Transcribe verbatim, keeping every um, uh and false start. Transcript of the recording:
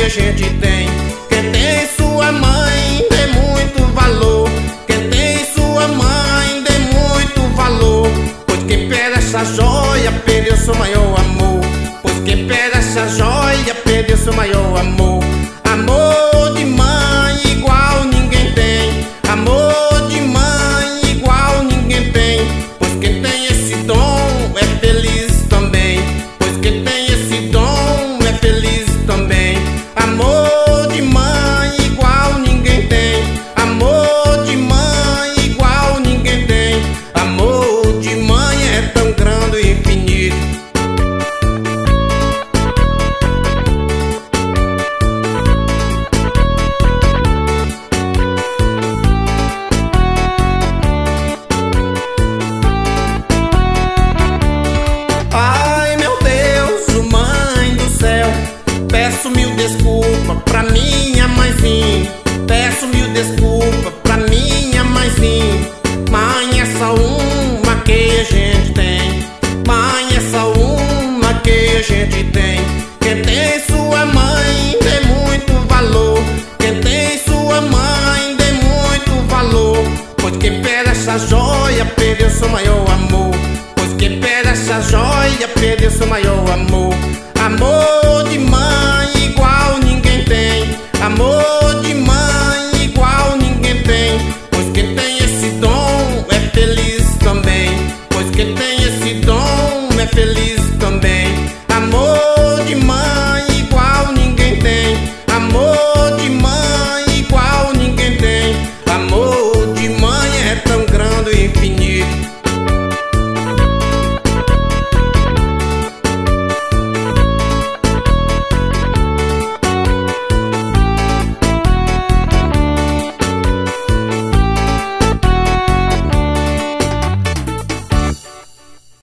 a gente tem. Quem tem sua mãe dê muito valor. Quem tem sua mãe dê muito valor. Pois quem pega essa joia perdeu seu maior amor. Pois quem pega essa joia perdeu seu maior amor. Amor de mãe igual ninguém tem. Amor de mãe igual ninguém tem. Pois quem tem esse dom é feliz também. Pois quem tem esse dom é feliz também. Amor de mãe igual ninguém tem. Amor de mãe igual ninguém tem. Amor de mãe é tão grande e infinito. Ai meu Deus, mãe do céu, peço mil desculpas pra minha mãezinha. Peço mil desculpas pra minha mãezinha. Mãe é só uma que a gente tem. Mãe é só uma que a gente tem. Quem tem sua mãe dê muito valor. Quem tem sua mãe dê muito valor. Pois quem pega essa joia perdeu seu maior amor. Pois quem pega essa joia perdeu seu maior amor. Amor de mãe igual ninguém tem. Amor de mãe igual ninguém tem. Pois quem tem esse dom é feliz também. Pois quem tem esse dom é feliz também. Amor de mãe igual ninguém tem. Amor de mãe igual ninguém tem. Amor